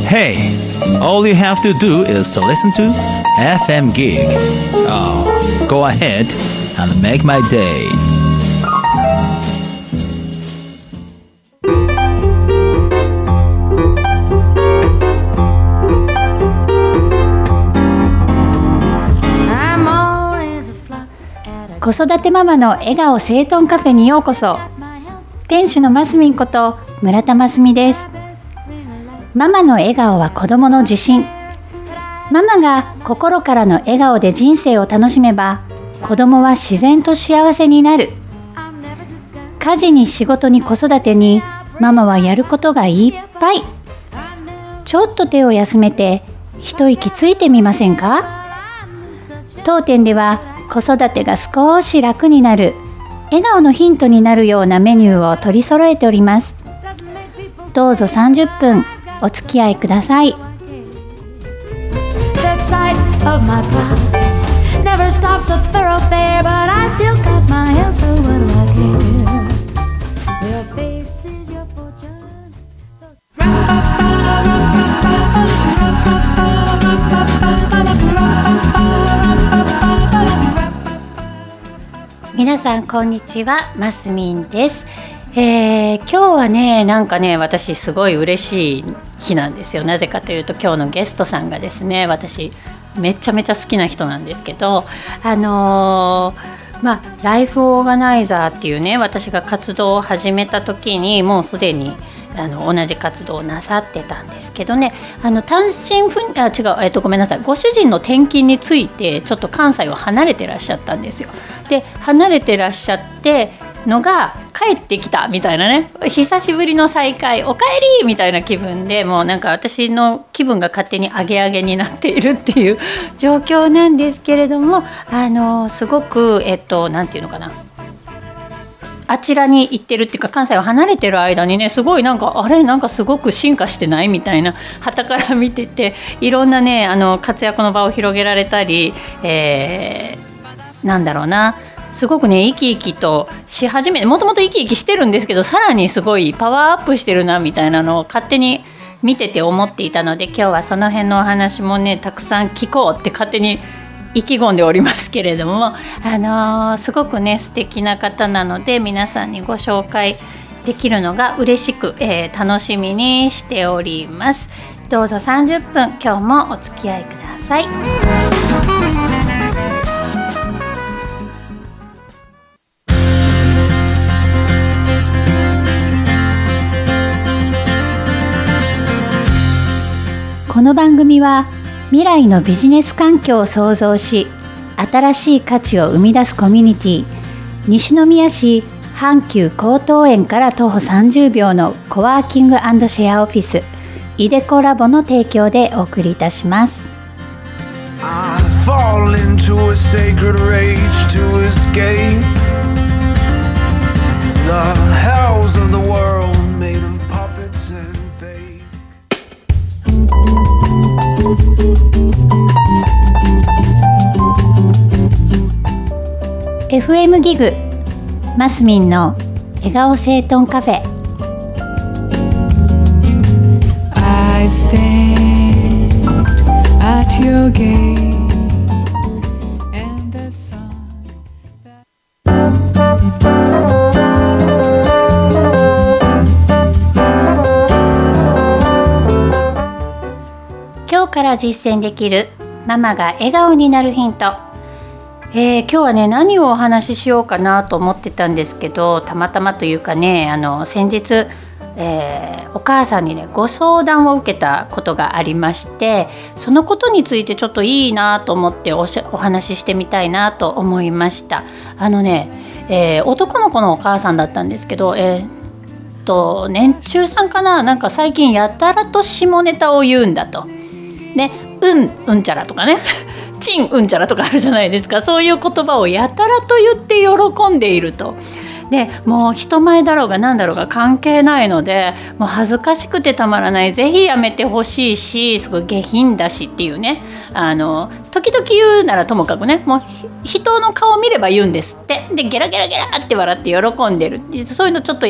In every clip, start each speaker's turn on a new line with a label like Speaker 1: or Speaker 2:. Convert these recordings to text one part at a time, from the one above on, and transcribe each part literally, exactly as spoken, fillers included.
Speaker 1: Hey, all you have to do is to listen to エフエム Gig. Oh, go ahead and make my day.
Speaker 2: 子育てママの笑顔整頓カフェにようこそ。店主のますみんこと村田ますみです。ママの笑顔は子供の自信。ママが心からの笑顔で人生を楽しめば、子供は自然と幸せになる。家事に仕事に子育てに、ママはやることがいっぱい。ちょっと手を休めて一息ついてみませんか？当店では子育てが少し楽になる、笑顔のヒントになるようなメニューを取り揃えております。どうぞさんじゅっぷんお付き合いください。皆さんこんにちは、ますみんです。えー、今日はね、なんかね、私すごい嬉しい日なんですよ。なぜかというと、今日のゲストさんがですね、私めちゃめちゃ好きな人なんですけど、あのー、まあライフオーガナイザーっていうね、私が活動を始めた時にもうすでにあの同じ活動をなさってたんですけどね、あの単身赴あ違う、えっと、ごめんなさい、ご主人の転勤についてちょっと関西を離れてらっしゃったんですよ。で、離れてらっしゃってのが帰ってきたみたいなね、久しぶりの再会、おかえりみたいな気分で、もうなんか私の気分が勝手にアゲアゲになっているっていう状況なんですけれども、あのすごくえっとなんていうのかな、あちらに行ってるっていうか、関西を離れてる間にね、すごいなんかあれなんかすごく進化してないみたいな、傍から見てて、いろんなね、あの活躍の場を広げられたり、えー、なんだろうな、すごくね、生き生きとし始めて、もともと生き生きしてるんですけど、さらにすごいパワーアップしてるなみたいなのを勝手に見てて思っていたので、今日はその辺のお話もね、たくさん聞こうって勝手に意気込んでおりますけれども、あのー、すごくね素敵な方なので、皆さんにご紹介できるのが嬉しく、えー、楽しみにしております。どうぞさんじゅっぷん今日もお付き合いください。この番組は未来のビジネス環境を創造し、新しい価値を生み出すコミュニティ、西宮市阪急江東園から徒歩さんじゅうびょうのコワーキング&シェアオフィス、イデコラボの提供でお送りいたします。I fall into a sacred rage to escape the hells of the world made of puppets and fake。エフエム ギグマスミンの笑顔整頓カフェ。 I stand at your gate and a song that... 今日から実践できるママが笑顔になるヒント。えー、今日はね、何をお話ししようかなと思ってたんですけど、たまたまというかね、あの先日、えー、お母さんにねご相談を受けたことがありまして、そのことについてちょっといいなと思っておしお話ししてみたいなと思いました。あのね、えー、男の子のお母さんだったんですけど、えーと年中さんかな、なんか最近やたらと下ネタを言うんだとね、うんうんちゃらとかねチンうんちゃらとかあるじゃないですか。そういう言葉をやたらと言って喜んでいると。でもう人前だろうが何だろうが関係ないので、もう恥ずかしくてたまらない、ぜひやめてほしいし、すごい下品だしっていうね、あの時々言うならともかくね、もう人の顔見れば言うんですって。でゲラゲラゲラって笑って喜んでる、そういうのちょっとやめ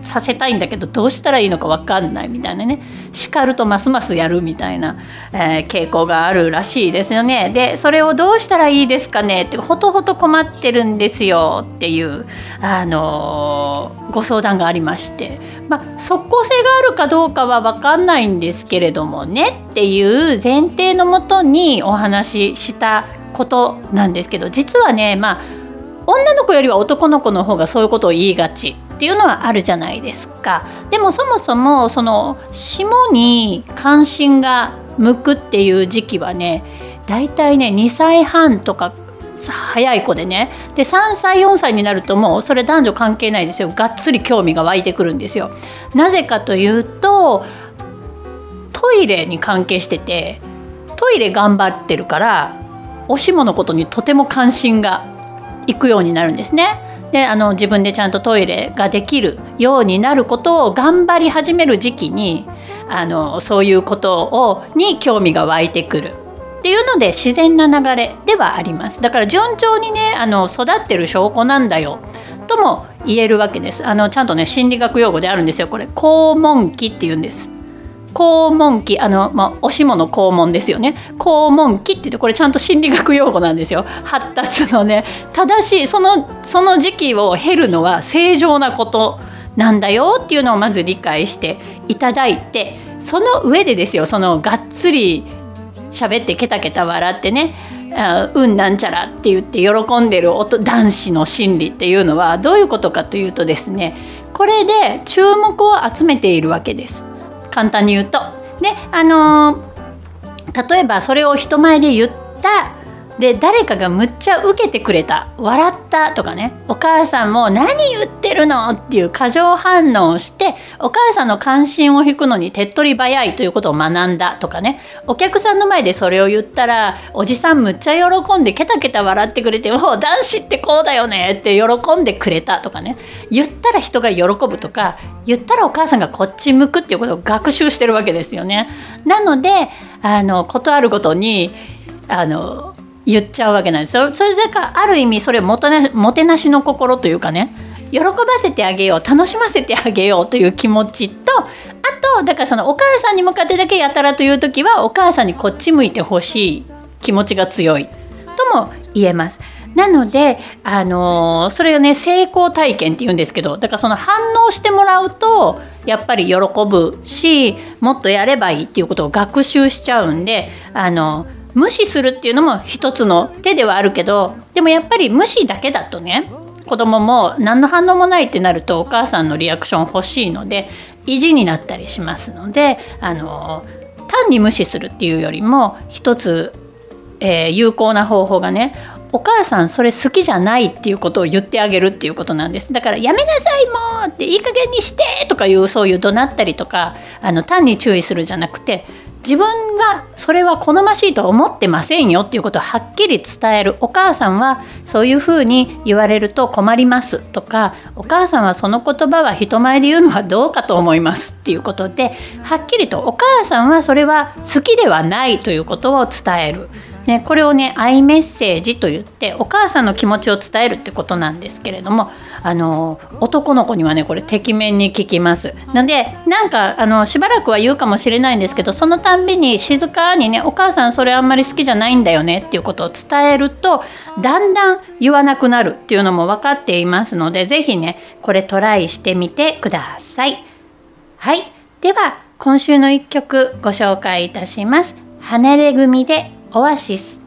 Speaker 2: させたいんだけどどうしたらいいのか分かんないみたいなね、叱るとますますやるみたいな、えー、傾向があるらしいですよね。でそれをどうしたらいいですかねってほとほと困ってるんですよっていう、あのー、ご相談がありまして、まあ、即効性があるかどうかは分かんないんですけれどもねっていう前提のもとにお話ししたことなんですけど、実はね、まあ、女の子よりは男の子の方がそういうことを言いがちっていうのはあるじゃないですか。でもそもそもその下に関心が向くっていう時期はね、だいたいねにさいはんとか早い子でね、でさんさいよんさいになるともうそれ男女関係ないですよ、がっつり興味が湧いてくるんですよ。なぜかというとトイレに関係してて、トイレ頑張ってるからおしものことにとても関心がいくようになるんですね。であの自分でちゃんとトイレができるようになることを頑張り始める時期にあのそういうことをに興味が湧いてくるっていうので自然な流れではあります。だから順調にねあの育ってる証拠なんだよとも言えるわけです。あのちゃんとね心理学用語であるんですよ。これ肛門期っていうんです。肛門期、あの、まあ、おしもの肛門ですよね。肛門期って言ってこれちゃんと心理学用語なんですよ。発達のね正しいそのその時期を経るのは正常なことなんだよっていうのをまず理解していただいて、その上でですよ、そのがっつり喋ってケタケタ笑ってね、あうんなんちゃらって言って喜んでる男子の心理っていうのはどういうことかというとですね、これで注目を集めているわけです。簡単に言うと。で、あのー、例えばそれを人前で言ったで誰かがむっちゃ受けてくれた、笑ったとかね、お母さんも何言ってるのっていう過剰反応をしてお母さんの関心を引くのに手っ取り早いということを学んだとかね、お客さんの前でそれを言ったらおじさんむっちゃ喜んでケタケタ笑ってくれて、もう男子ってこうだよねって喜んでくれたとかね、言ったら人が喜ぶとか言ったらお母さんがこっち向くっていうことを学習してるわけですよね。なのであのことあるごとにあの言っちゃうわけなんですよ。それだからある意味それもてなし、もてなしの心というかね、喜ばせてあげよう、楽しませてあげようという気持ちと、あとだからそのお母さんに向かってだけやたらという時はお母さんにこっち向いてほしい気持ちが強いとも言えます。なので、あのー、それをね成功体験って言うんですけど、だからその反応してもらうとやっぱり喜ぶし、もっとやればいいっていうことを学習しちゃうんで、あの無視するっていうのも一つの手ではあるけど、でもやっぱり無視だけだとね、子供も何の反応もないってなるとお母さんのリアクション欲しいので意地になったりしますので、あの単に無視するっていうよりも一つ、えー、有効な方法がね、お母さんそれ好きじゃないっていうことを言ってあげるっていうことなんです。だからやめなさいもうっていい加減にしてとかいう、そういう怒鳴ったりとかあの単に注意するじゃなくて、自分がそれは好ましいとは思ってませんよっていうことをはっきり伝える。お母さんはそういうふうに言われると困りますとか、お母さんはその言葉は人前で言うのはどうかと思いますっていうことで、はっきりとお母さんはそれは好きではないということを伝える。ね、これをねアイメッセージと言ってお母さんの気持ちを伝えるってことなんですけれども、あの男の子にはねこれてきめんに効きますので、なんかあのしばらくは言うかもしれないんですけど、そのたんびに静かにね、お母さんそれあんまり好きじゃないんだよねっていうことを伝えるとだんだん言わなくなるっていうのも分かっていますので、ぜひねこれトライしてみてください。はい、では今週のいっきょくご紹介いたします。離れ組でオアシス。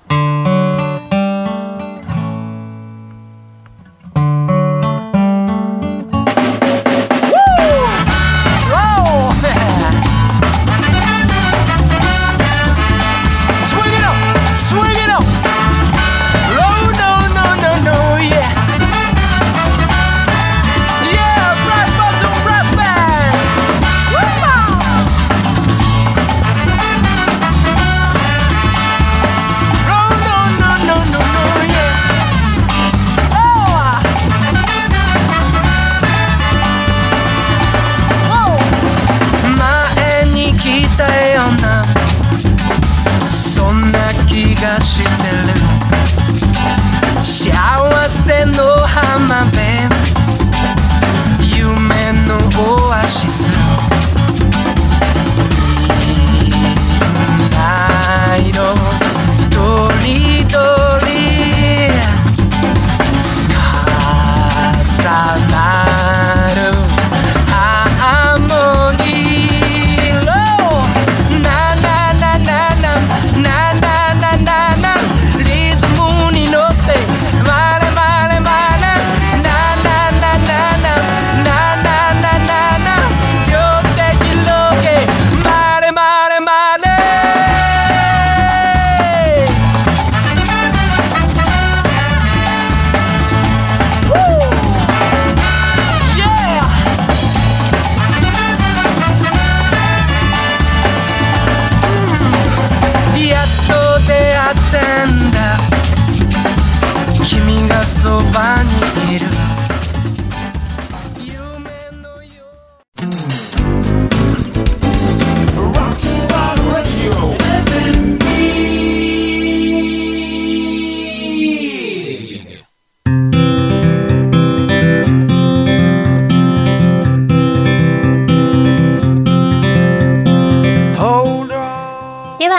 Speaker 3: Roll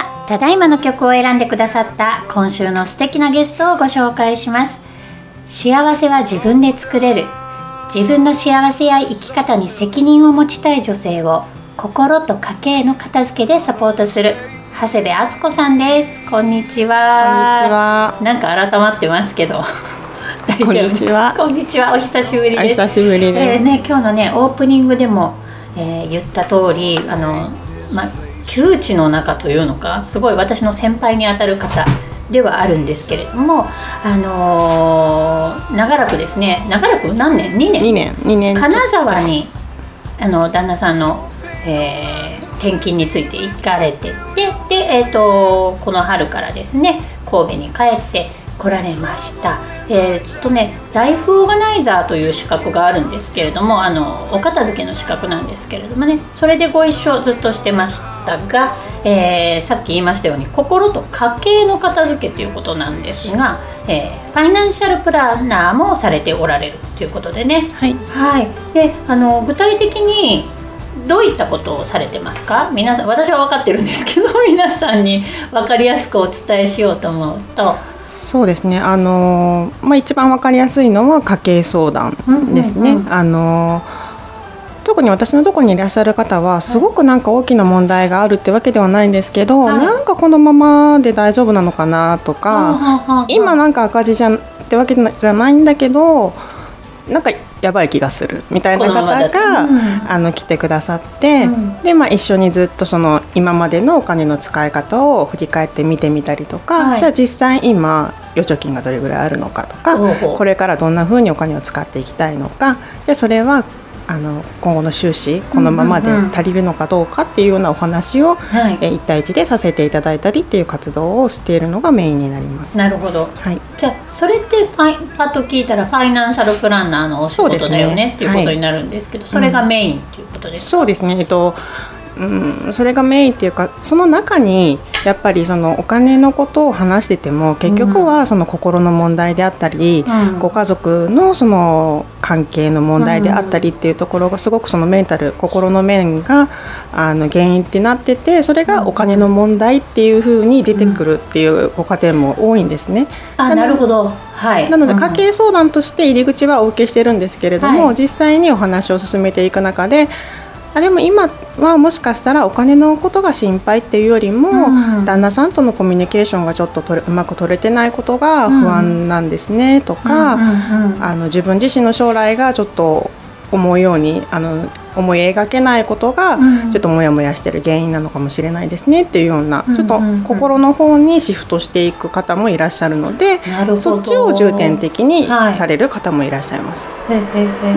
Speaker 2: はただいまの曲を選んでくださった今週の素敵なゲストをご紹介します。幸せは自分で作れる。自分の幸せや生き方に責任を持ちたい女性を心と家計の片付けでサポートする長谷部敦子さんです。こんにちは。
Speaker 3: こんにちは。
Speaker 2: なんか改まってますけど大丈夫？
Speaker 3: こんにちは。
Speaker 2: こんにちは。お久しぶりです。
Speaker 3: お久しぶりです。
Speaker 2: えーね、今日のねオープニングでも、えー、言った通りあの、ま、窮地の中というのかすごい私の先輩にあたる方ではあるんですけれども、あのー、長らくですね長らく何年にねん
Speaker 3: にねんにねん
Speaker 2: 金沢にあの旦那さんの、えー、転勤について行かれててで、えー、とこの春からですね神戸に帰って来られました。えー、ちょっとねライフオーガナイザーという資格があるんですけれども、あのお片付けの資格なんですけれどもね、それでご一緒ずっとしてましたが、えー、さっき言いましたように心と家計の片付けということなんですが、えー、ファイナンシャルプランナーもされておられるということでね、
Speaker 3: はい、
Speaker 2: はい、であの具体的にどういったことをされてますか？皆さん、私は分かってるんですけど皆さんに分かりやすくお伝えしようと思うと、
Speaker 3: そうですね、あのーまあ、一番わかりやすいのは家計相談ですね、うんうんうん、あのー特に私のところにいらっしゃる方はすごくなんか大きな問題があるってわけではないんですけど、はい、なんかこのままで大丈夫なのかなとか、はい、今なんか赤字じゃってわけじゃないんだけどなんかやばい気がするみたいな方が、うん、あの来てくださって、うん、で、まあ、一緒にずっとその今までのお金の使い方を振り返って見てみたりとか、はい、じゃあ実際今預貯金がどれぐらいあるのかとか、これからどんな風にお金を使っていきたいのか、じゃあそれはあの今後の収支このままで足りるのかどうかっていうようなお話を、はい、えいち対いちでさせていただいたりっていう活動をしているのがメインになります。
Speaker 2: なるほど、はい、じゃあそれってファイパッと聞いたらファイナンシャルプランナーのお仕事だよねっていうことになるんですけど、 そ,、ねはい、それがメインっていうことですか？
Speaker 3: そうですね、えっとうん、それがメインっていうかその中にやっぱりそのお金のことを話してても結局はその心の問題であったり、うん、ご家族のその関係の問題であったりっていうところがすごくそのメンタル心の面があの原因ってなってて、それがお金の問題っていう風に出てくるっていうご家庭も多いんですね。
Speaker 2: あ、なるほど、はい、
Speaker 3: なので家計相談として入り口はお受けしてるんですけれども、はい、実際にお話を進めていく中であでも今はもしかしたらお金のことが心配っていうよりも、うん、旦那さんとのコミュニケーションがちょっととれうまく取れてないことが不安なんですね、うん、とか、うんうんうん、あの自分自身の将来がちょっと思うようにあの思い描けないことがちょっとモヤモヤしてる原因なのかもしれないですねっていうような、うん、ちょっと心の方にシフトしていく方もいらっしゃるので、うん、そっちを重点的にされる方もいらっしゃいます、はい、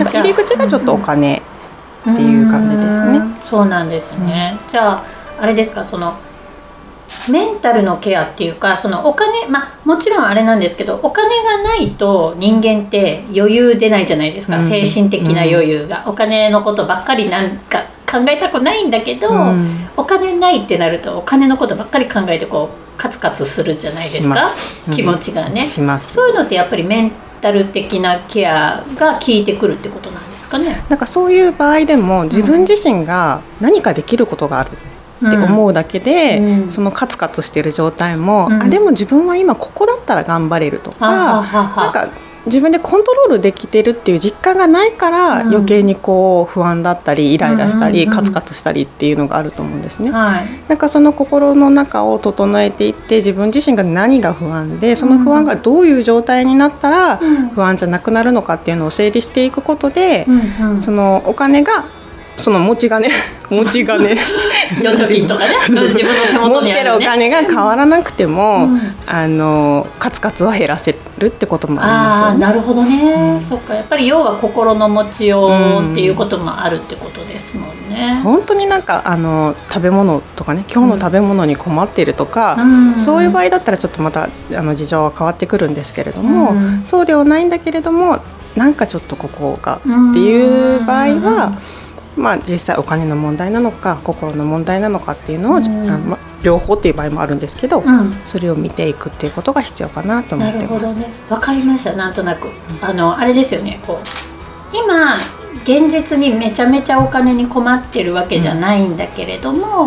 Speaker 3: なんか入り口がちょっとお金っていう感じですね。
Speaker 2: うん、そうなんですね、うん、じゃああれですか、そのメンタルのケアっていうかそのお金、まあもちろんあれなんですけどお金がないと人間って余裕出ないじゃないですか、うん、精神的な余裕が、うん、お金のことばっかりなんか考えたくないんだけど、うん、お金ないってなるとお金のことばっかり考えてこうカツカツするじゃないですか、うん、気持ちがね、します。そういうのってやっぱりメンタル的なケアが効いてくるってことなんですかね。
Speaker 3: なんかそういう場合でも自分自身が何かできることがあるって思うだけで、うん、そのカツカツしてる状態も、うん、あでも自分は今ここだったら頑張れるとか、なんか自分でコントロールできてるっていう実感がないから余計にこう不安だったりイライラしたりカツカツしたりっていうのがあると思うんですね、はい、なんかその心の中を整えていって自分自身が何が不安でその不安がどういう状態になったら不安じゃなくなるのかっていうのを整理していくことで、うんうん、そのお金がその持ち金持ち金
Speaker 2: 預貯金とかね自分の手元にある、ね、持ってる
Speaker 3: お金が変わらなくても、うん、あのカツカツは減らせるってこともありますよね。
Speaker 2: あ、なるほどね、うん、そっか、やっぱり要は心の持ちようっていうこともあるってことですもんね、うん、
Speaker 3: 本当になんかあの食べ物とかね今日の食べ物に困っているとか、うん、そういう場合だったらちょっとまたあの事情は変わってくるんですけれども、うん、そうではないんだけれどもなんかちょっとここがっていう場合は、まあ、実際お金の問題なのか心の問題なのかっていうのを、うん、あのまあ、両方っていう場合もあるんですけど、うん、それを見ていくっていうことが必要かなと思ってます。
Speaker 2: なるほどね、わかりました。なんとなく、うん、あのあれですよね、こう今現実にめちゃめちゃお金に困ってるわけじゃないんだけれども、うん、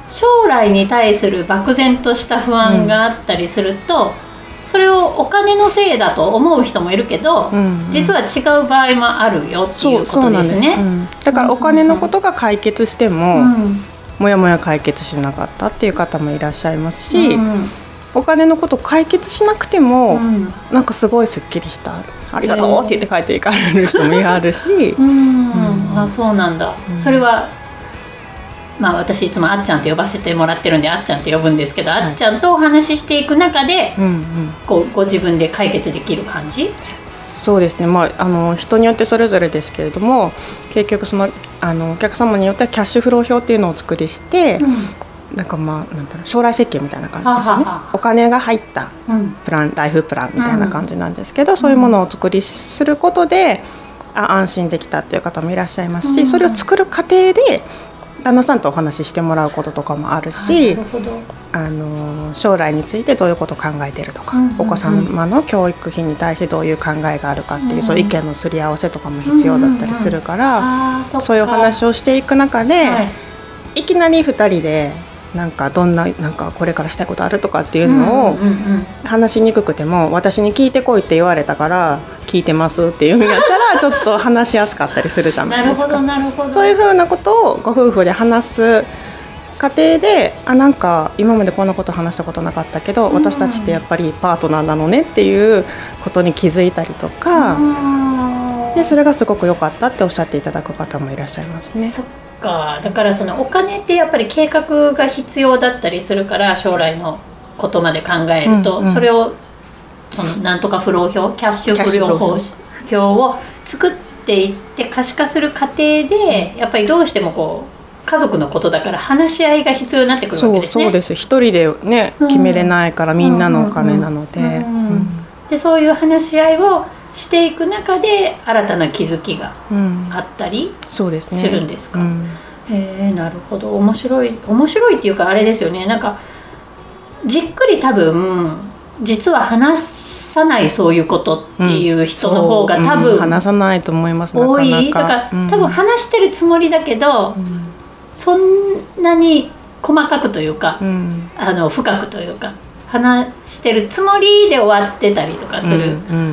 Speaker 2: 将来に対する漠然とした不安があったりすると、うん、それをお金のせいだと思う人もいるけど、うんうん、実は違う場合もあるよっていうことですね。
Speaker 3: うん、だからお金のことが解決しても、うん、もやもや解決しなかったっていう方もいらっしゃいますし、うん、お金のこと解決しなくても、うん、なんかすごいすっきりしたありがとうって言って帰っていかれる人もいはるし、
Speaker 2: うんうんうん、あ、そうなんだ、うん、それはまあ、私いつもあっちゃんと呼ばせてもらってるんであっちゃんって呼ぶんですけど、はい、あっちゃんとお話ししていく中で、うんうん、こうご自分で解決できる感じ？
Speaker 3: そうですね、まあ、あの人によってそれぞれですけれども、結局そのあのお客様によってはキャッシュフロー表っていうのをお作りして、うん、なんかまあなんだろう、将来設計みたいな感じですよね。はははお金が入ったプラン、うん、ライフプランみたいな感じなんですけど、うん、そういうものをお作りすることで、あ安心できたっていう方もいらっしゃいますし、うん、それを作る過程で旦那さんとお話ししてもらうこととかもあるし、あの将来についてどういうことを考えているとか、うんうんうん、お子様の教育費に対してどういう考えがあるかっていう、うん、そういう意見のすり合わせとかも必要だったりするから、うんうんうん、そういうお話をしていく中で、はい、いきなりふたりでなんかどんな、なんかこれからしたいことあるとかっていうのを話しにくくても、私に聞いてこいって言われたから聞いてますっていうんやったらちょっと話しやすかったりするじゃないですか。なるほどなるほど。そういうふうなことをご夫婦で話す過程で、あ、なんか今までこんなこと話したことなかったけど、うん、私たちってやっぱりパートナーなのねっていうことに気づいたりとか、うん、でそれがすごく良かったっておっしゃっていただく方もいらっしゃいますね。
Speaker 2: そっか。だからそのお金ってやっぱり計画が必要だったりするから、将来のことまで考えると、うんうん、それをそのなんとかフロー表、キャッシュフロー表を作っていって可視化する過程で、やっぱりどうしてもこう家族のことだから話し合いが必要になってくるわけですね。
Speaker 3: そう、そうです。一人でね、うん、決めれないから、みんなのお金なので、
Speaker 2: でそういう話し合いをしていく中で新たな気づきがあったりするんですか？うん、へえ、なるほど。面白い面白いっていうかあれですよね。なんかじっくり多分実は話さないそういうことっていう人の方が多分、うん、
Speaker 3: 話さないと思います。
Speaker 2: 多い。だから多分話してるつもりだけど、うん、そんなに細かくというか、うん、あの深くというか話してるつもりで終わってたりとかする、うんうん、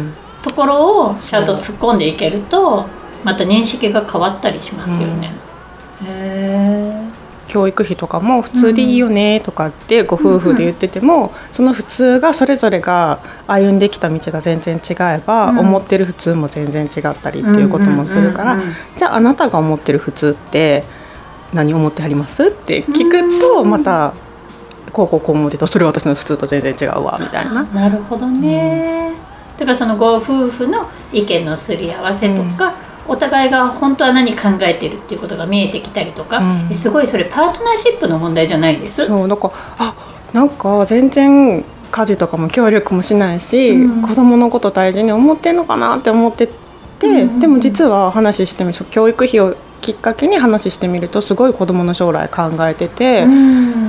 Speaker 2: ところをちゃんと突っ込んでいけるとまた認識が変わったりしますよね。うん、へー。
Speaker 3: 教育費とかも普通でいいよねとかってご夫婦で言ってても、うん、その普通がそれぞれが歩んできた道が全然違えば、うん、思ってる普通も全然違ったりっていうこともするから、うんうんうんうん、じゃああなたが思ってる普通って何思ってはりますって聞くと、またこうこうこう思ってた、それは私の普通と全然違うわみたいな。
Speaker 2: なるほどね。うん、だからそのご夫婦の意見のすり合わせとか、うん、お互いが本当は何考えてるっていうことが見えてきたりとか、うん、すごいそれパートナーシップの問題じゃないです。
Speaker 3: そう、なんかあなんか全然家事とかも協力もしないし、うん、子供のこと大事に思ってんのかなって思ってて、うんうんうん、でも実は話してみると教育費をきっかけに話してみるとすごい子供の将来考えてて、うん、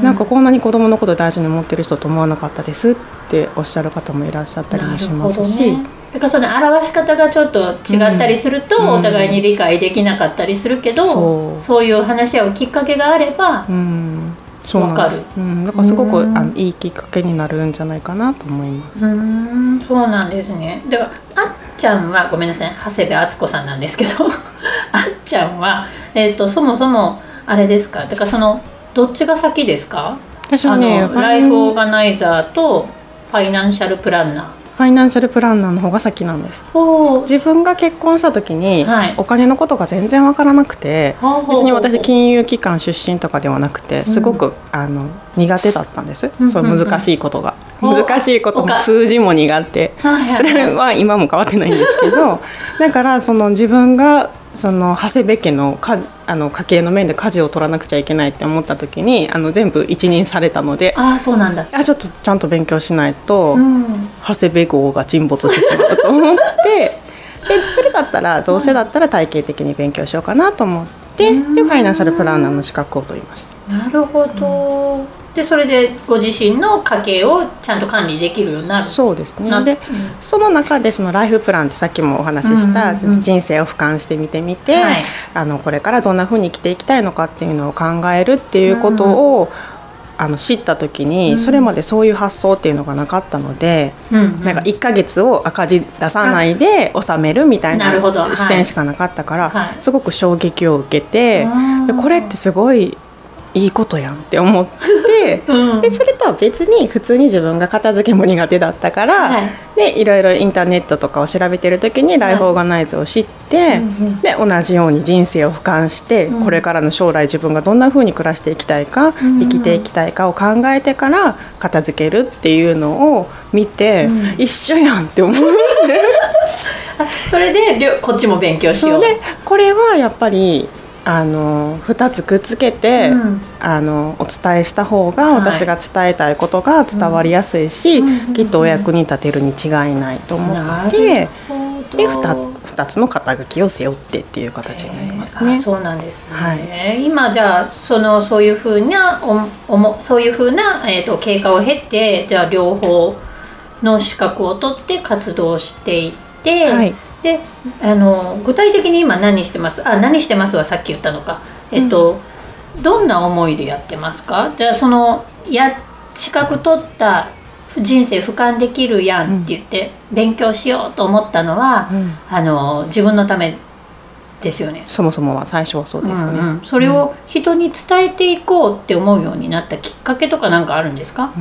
Speaker 3: なんかこんなに子供のこと大事に思ってる人と思わなかったですっておっしゃる方もいらっしゃったりもしますし、ね、
Speaker 2: だからその表し方がちょっと違ったりすると、うん、お互いに理解できなかったりするけど、うん、そう、そういう話し合うきっかけがあれば、うん、そうなんです。うん、だからすごく、うん、あのいいきっかけになるんじゃないかなと思います。 うん、そうなんですね。だからあっちゃんはごめんなさい、長谷部敦子さんなんですけどあっちゃんは、えーと、そもそもあれですか、だからそのどっちが先ですか？
Speaker 3: 私はね、
Speaker 2: あのライフオーガナイザーとファイナンシャルプランナー。
Speaker 3: ファイナンシャルプランナーの方が先なんです。自分が結婚した時に、はい、お金のことが全然わからなくて、別に私金融機関出身とかではなくて、すごく、うん、あの苦手だったんです、うん、そう難しいことが、うんうんうん、難しいことも数字も苦手、それは今も変わってないんですけどだからその自分がその長谷部家のかあの家計の面で舵を取らなくちゃいけないって思った時に、あの全部一任されたので、
Speaker 2: あ、そうなんだ、
Speaker 3: あちょっとちゃんと勉強しないと、うん、長谷部号が沈没してしまったと思ってでそれだったらどうせだったら体系的に勉強しようかなと思って、うん、でファイナンシャルプランナーの資格を取りました。
Speaker 2: なるほど、うん、でそれでご自身の家計をちゃんと管理できるようになる。
Speaker 3: そうですね。で、うん、その中でそのライフプランってさっきもお話しした、うんうんうん、人生を俯瞰してみてみて、はい、あのこれからどんな風に生きていきたいのかっていうのを考えるっていうことを、 あの知った時に、うん、それまでそういう発想っていうのがなかったので、うんうん、なんかいっかげつを赤字出さないで納めるみたいな視点しかなかったから、はい、すごく衝撃を受けて、でこれってすごいいいことやんって思って、うん、でそれとは別に普通に自分が片付けも苦手だったから、はい、でいろいろインターネットとかを調べてる時にライフオーガナイズを知って、はい、で同じように人生を俯瞰して、うん、これからの将来自分がどんな風に暮らしていきたいか、うん、生きていきたいかを考えてから片付けるっていうのを見て、うん、一緒やんって思う
Speaker 2: それでこっちも勉強しよう。
Speaker 3: でこれはやっぱりあのふたつくっつけて、うん、あのお伝えした方が私が伝えたいことが伝わりやすいし、はい、きっとお役に立てるに違いないと思って、で 2, 2つの肩書きを背負ってっていう形になりますね。
Speaker 2: あ、そうなんですね、はい、今じゃあそのそういうふうなおおもそういうふうな、えーと、経過を経て、じゃあ両方の資格を取って活動していって、はい、であの具体的に今何してますあ何してますはさっき言ったのか、えっと、うん、どんな思いでやってますか？じゃあそのや資格取った人生俯瞰できるやんって言って勉強しようと思ったのは、うん、あの自分のためですよね。
Speaker 3: そもそもは最初はそうですね、うんうん、
Speaker 2: それを人に伝えていこうって思うようになったきっかけとか何かあるんですか？
Speaker 3: うん、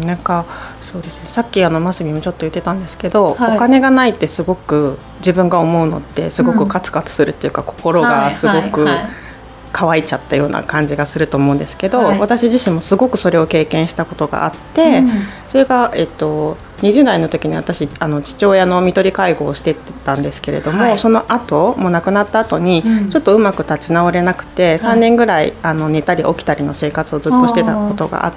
Speaker 3: なんかそうですね、さっきあのマスミもちょっと言ってたんですけど、はい、お金がないってすごく自分が思うのってすごくカツカツするっていうか、うん、心がすごく乾いちゃったような感じがすると思うんですけど、はい、私自身もすごくそれを経験したことがあって、うん、それが、えっと、にじゅう代の時に私あの父親の看取り介護をしてたんですけれども、はい、その後もう亡くなった後にちょっとうまく立ち直れなくて、うん、さんねんぐらいあの寝たり起きたりの生活をずっとしてたことがあって、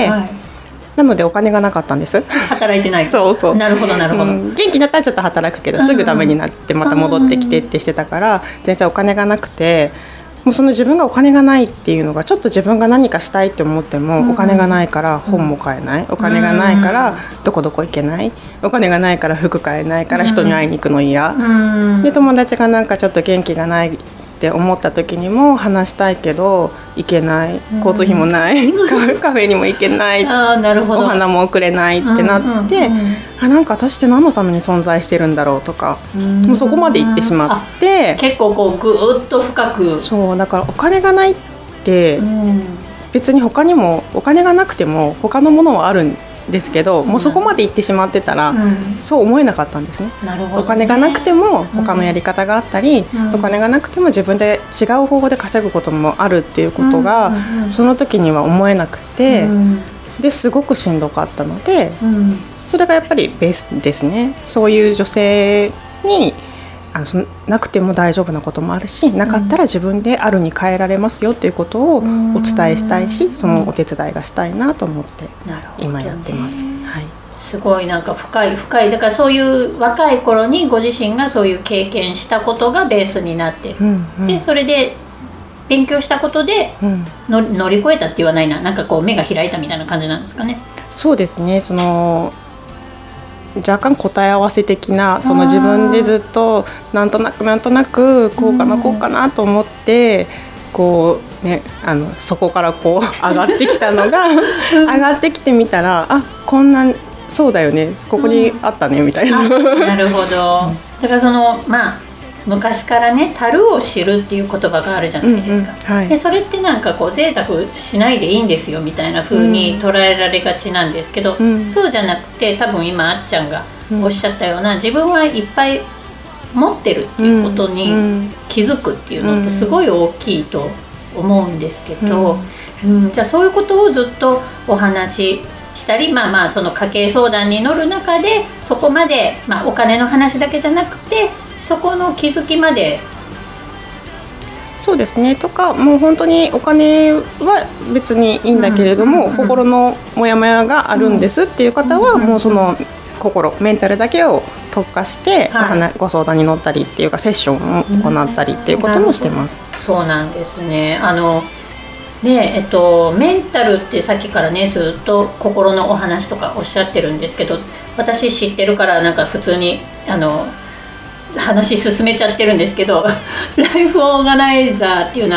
Speaker 3: はい、なのでお金がなかったんです。
Speaker 2: 働いてない。
Speaker 3: そうそう。
Speaker 2: なるほどなるほど、うん、
Speaker 3: 元気になったらちょっと働くけどすぐダメになってまた戻ってきてってしてたから全然お金がなくて、もうその自分がお金がないっていうのがちょっと自分が何かしたいって思っても、うん、お金がないから本も買えない、お金がないからどこどこ行けない、お金がないから服買えないから人に会いに行くの嫌、うん、で友達がなんかちょっと元気がないって思った時にも話したいけど行けない、交通費もない、うん、カフェにも行けない、
Speaker 2: あ、なるほど、
Speaker 3: お花も送れないってなって、うんうんうん、あ、なんか私って何のために存在してるんだろうとか、うん、もうそこまで行ってしまって、
Speaker 2: 結構こうぐーっと深く、
Speaker 3: そうだからお金がないって、うん、別に他にもお金がなくても他のものはあるんですけど、もうそこまで行ってしまってたら、うん、そう思えなかったんですね。
Speaker 2: なるほどね。
Speaker 3: お金がなくても他のやり方があったり、うん、お金がなくても自分で違う方法で稼ぐこともあるっていうことが、うんうん、その時には思えなくて、うん、ですごくしんどかったので、うん、それがやっぱりベースですね。そういう女性にあのなくても大丈夫なこともあるし、なかったら自分であるに変えられますよっていうことをお伝えしたいし、そのお手伝いがしたいなと思って今やってます、はい、
Speaker 2: すごいなんか深い深い、だからそういう若い頃にご自身がそういう経験したことがベースになってる、うんうん、でそれで勉強したことでの、うん、乗り越えたって言わないな、なんかこう目が開いたみたいな感じなんですかね。
Speaker 3: そうですね、その若干答え合わせ的な、その自分でずっとなんとなくなんとなくこうかなこうかなと思ってこうね、あのそこからこう上がってきたのが上がってきてみたら、あ、こんなそうだよね、ここにあったねみたいな、うん、
Speaker 2: なるほど。だからそのまあ昔からね、樽を知るっていう言葉があるじゃないですか、うんうん、はい、でそれってなんかこう贅沢しないでいいんですよみたいな風に捉えられがちなんですけど、うん、そうじゃなくて、多分今あっちゃんがおっしゃったような、うん、自分はいっぱい持ってるっていうことに気づくっていうのってすごい大きいと思うんですけど、うんうん、じゃあそういうことをずっとお話ししたり、まあまあその家計相談に乗る中でそこまで、まあ、お金の話だけじゃなくてそこの気づきまで、
Speaker 3: そうですね、とかもう本当にお金は別にいいんだけれども、うんうんうん、心のモヤモヤがあるんですっていう方は、うんうんうん、もうその心メンタルだけを特化して、はい、ご相談に乗ったりっていうかセッションを行ったりっていうこともしてます、
Speaker 2: うん、そうなんですね。あので、えっと、メンタルってさっきからねずっと心のお話とかおっしゃってるんですけど、私知ってるからなんか普通にあの話進めちゃってるんですけどライフオーガナイザーっていうのは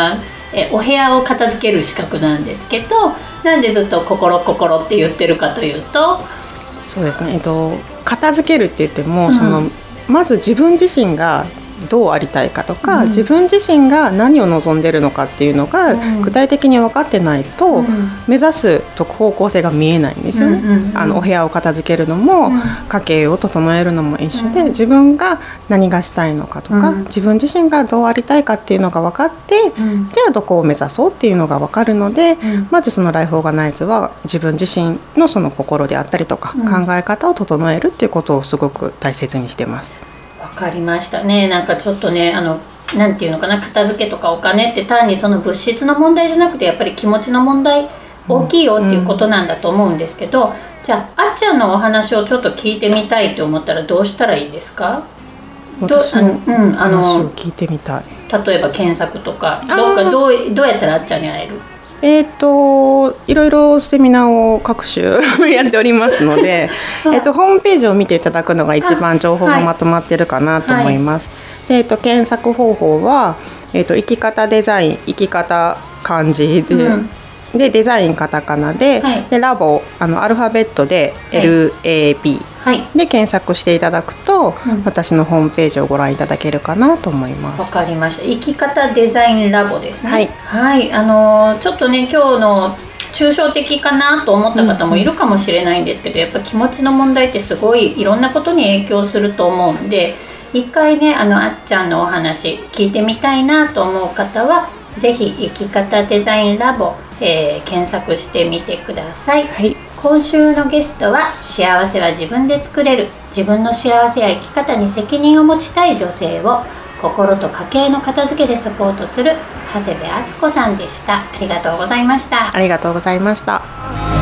Speaker 2: えお部屋を片付ける資格なんですけど、なんでずっと心心って言ってるかというと、
Speaker 3: そうですね、えっと、片付けるって言っても、
Speaker 2: うん、
Speaker 3: そのまず自分自身がどうありたいかとか、
Speaker 2: うん、
Speaker 3: 自分自身が何を望んでるのかっていうのが具体的に分かってないと、うん、目指す方向性が見えないんですよね、うんうんうん、あのお部屋を片付けるのも、うん、家計を整えるのも一緒で、うん、自分が何がしたいのかとか、うん、自分自身がどうありたいかっていうのが分かって、うん、じゃあどこを目指そうっていうのが分かるので、うん、まずそのライフオーガナイズは自分自身のその心であったりとか、うん、考え方を整えるっていうことをすごく大切にしてます。
Speaker 2: わかりましたね。なんかちょっとね、あのなんていうのかな、片付けとかお金って単にその物質の問題じゃなくて、やっぱり気持ちの問題大きいよっていうことなんだと思うんですけど、うんうん、じゃああっちゃんのお話をちょっと聞いてみたいと思ったらどうしたらいいですか？
Speaker 3: 私の話を聞いてみたい。
Speaker 2: 例えば検索とかどっかどう、どうやったらあっちゃんに会える？
Speaker 3: えー、といろいろセミナーを各種やっておりますので、えー、とホームページを見ていただくのが一番情報がまとまってるかなと思います。はい、えー、と検索方法は、えー、と生き方デザイン、生き方漢字で、うん、でデザインカタカナ で,、はい、でラボあのアルファベットで エルエービー、はい、で検索していただくと、うん、私のホームページをご覧いただけるかなと思います。
Speaker 2: わかりました。生き方デザインラボですね。はい、はい、あのちょっとね今日の抽象的かなと思った方もいるかもしれないんですけど、うんうん、やっぱ気持ちの問題ってすごいいろんなことに影響すると思うんで、一回ねあのあっちゃんのお話聞いてみたいなと思う方はぜひ生き方デザインラボ、えー、検索してみてください。はい、今週のゲストは幸せは自分で作れる、自分の幸せや生き方に責任を持ちたい女性を心と家計の片付けでサポートする長谷部敦子さんでした。ありがとうございました。
Speaker 3: ありがとうございました。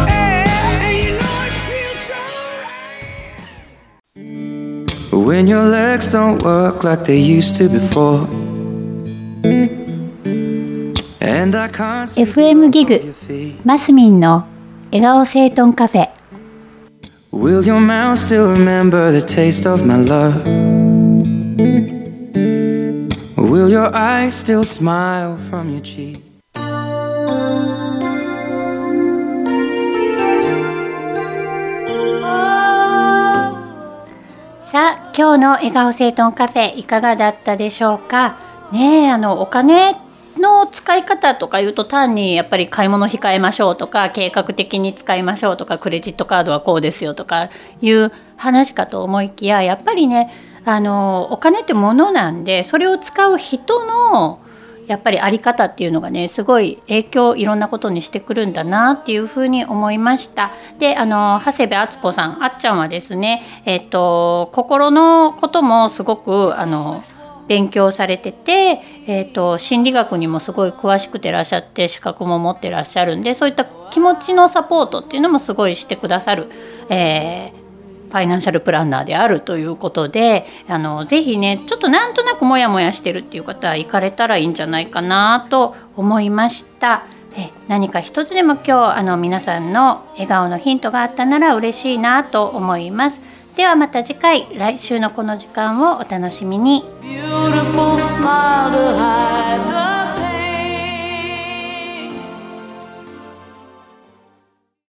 Speaker 1: When your legs don't work like they used to before
Speaker 2: エフエム ギグマスミンの笑顔整頓カフェ。
Speaker 1: Will your mouth still remember the taste of my love? Will your eyes still smile from your cheek?
Speaker 2: さあ今日の笑顔整頓カフェいかがだったでしょうかね。えあのお金の使い方とかいうと単にやっぱり買い物控えましょうとか計画的に使いましょうとかクレジットカードはこうですよとかいう話かと思いきや、やっぱりねあのお金って物なんで、それを使う人のやっぱりあり方っていうのがねすごい影響いろんなことにしてくるんだなっていうふうに思いました。であの長谷部敦子さん、あっちゃんはですね、えっと、心のこともすごくあの勉強されてて、えーと、心理学にもすごい詳しくてらっしゃって資格も持ってらっしゃるんで、そういった気持ちのサポートっていうのもすごいしてくださる、えー、ファイナンシャルプランナーであるということで、あのぜひねちょっとなんとなくモヤモヤしてるっていう方は行かれたらいいんじゃないかなと思いました。え何か一つでも今日あの皆さんの笑顔のヒントがあったなら嬉しいなと思います。ではまた次回、来週のこの時間をお楽しみに。Beautiful smile to hide the